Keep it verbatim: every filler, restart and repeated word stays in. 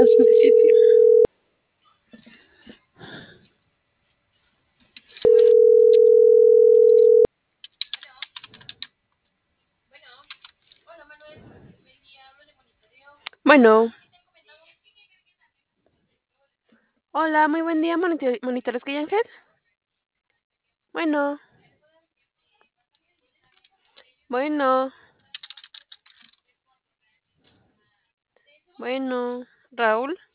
Bastante siete. Bueno, hola, muy buen día, monito- monitores que Ángel. Bueno, bueno, bueno, Raúl.